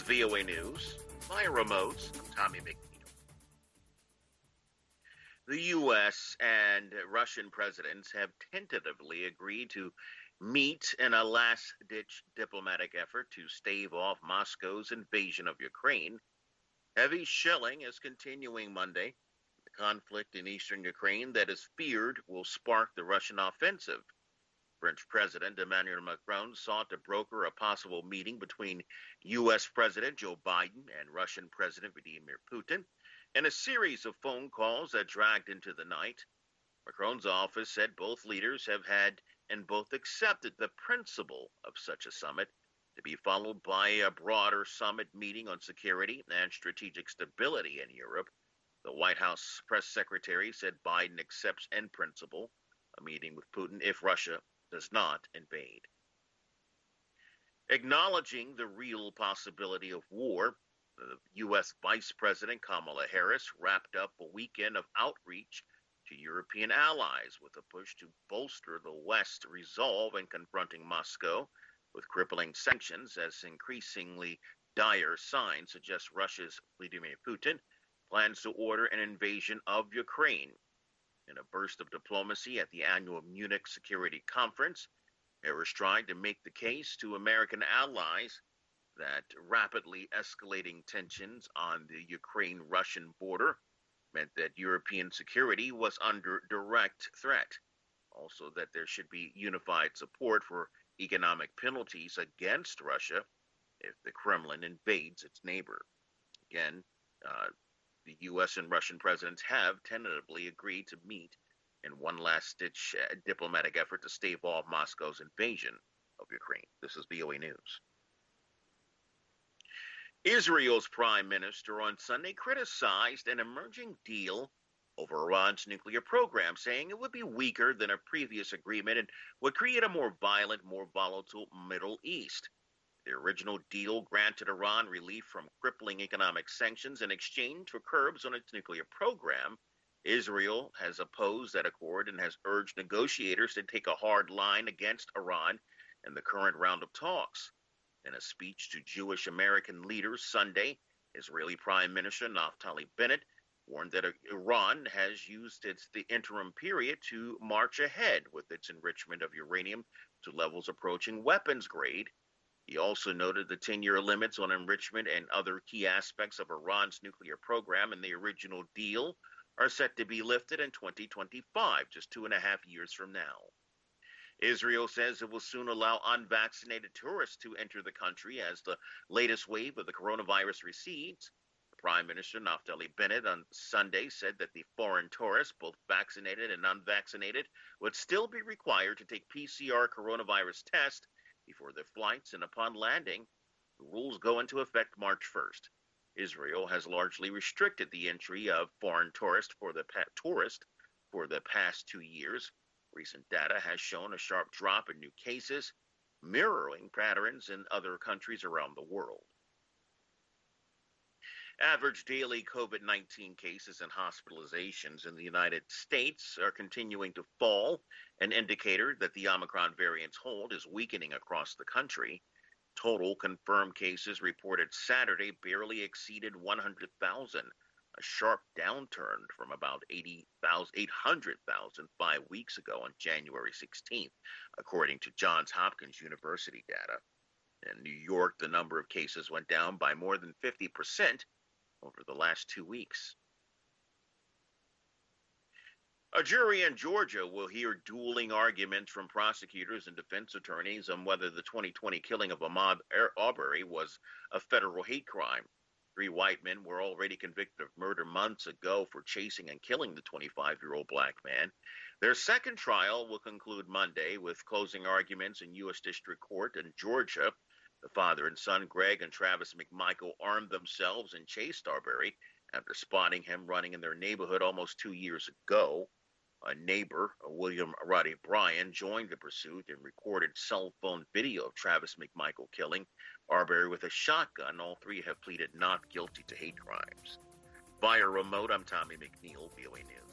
VOA News. Via remote, I'm Tommy McNeil. The U.S. and Russian presidents have tentatively agreed to meet in a last-ditch diplomatic effort to stave off Moscow's invasion of Ukraine. Heavy shelling is continuing Monday. The conflict in eastern Ukraine that is feared will spark the Russian offensive. French President Emmanuel Macron sought to broker a possible meeting between U.S. President Joe Biden and Russian President Vladimir Putin in a series of phone calls that dragged into the night. Macron's office said both leaders have had and both accepted the principle of such a summit, to be followed by a broader summit meeting on security and strategic stability in Europe. The White House press secretary said Biden accepts in principle a meeting with Putin if Russia does not invade. Acknowledging the real possibility of war, the U.S. Vice President Kamala Harris wrapped up a weekend of outreach to European allies with a push to bolster the West's resolve in confronting Moscow with crippling sanctions, as increasingly dire signs suggest Russia's Vladimir Putin plans to order an invasion of Ukraine. In a burst of diplomacy at the annual Munich Security Conference, Harris tried to make the case to American allies that rapidly escalating tensions on the Ukraine-Russian border meant that European security was under direct threat. Also, that there should be unified support for economic penalties against Russia if the Kremlin invades its neighbor. Again, the U.S. and Russian presidents have tentatively agreed to meet in one last-ditch diplomatic effort to stave off Moscow's invasion of Ukraine. This is VOA News. Israel's prime minister on Sunday criticized an emerging deal over Iran's nuclear program, saying it would be weaker than a previous agreement and would create a more violent, more volatile Middle East. The original deal granted Iran relief from crippling economic sanctions in exchange for curbs on its nuclear program. Israel has opposed that accord and has urged negotiators to take a hard line against Iran in the current round of talks. In a speech to Jewish American leaders Sunday, Israeli Prime Minister Naftali Bennett warned that Iran has used the interim period to march ahead with its enrichment of uranium to levels approaching weapons grade. He also noted the 10-year limits on enrichment and other key aspects of Iran's nuclear program in the original deal are set to be lifted in 2025, just 2.5 years from now. Israel says it will soon allow unvaccinated tourists to enter the country as the latest wave of the coronavirus recedes. Prime Minister Naftali Bennett on Sunday said that the foreign tourists, both vaccinated and unvaccinated, would still be required to take PCR coronavirus tests before their flights, and upon landing, the rules go into effect March 1st. Israel has largely restricted the entry of foreign tourists for the past 2 years. Recent data has shown a sharp drop in new cases, mirroring patterns in other countries around the world. Average daily COVID-19 cases and hospitalizations in the United States are continuing to fall, an indicator that the Omicron variant's hold is weakening across the country. Total confirmed cases reported Saturday barely exceeded 100,000, a sharp downturn from about 800,000 5 weeks ago on January 16th, according to Johns Hopkins University data. In New York, the number of cases went down by more than 50% over the last 2 weeks. A jury in Georgia will hear dueling arguments from prosecutors and defense attorneys on whether the 2020 killing of Ahmaud Arbery was a federal hate crime. 3 white men were already convicted of murder months ago for chasing and killing the 25-year-old black man. Their second trial will conclude Monday with closing arguments in U.S. District Court in Georgia. The father and son, Greg and Travis McMichael, armed themselves and chased Arbery after spotting him running in their neighborhood almost 2 years ago. A neighbor, William Roddy Bryan, joined the pursuit and recorded cell phone video of Travis McMichael killing Arbery with a shotgun. All 3 have pleaded not guilty to hate crimes. Via remote, I'm Tommy McNeil, VOA News.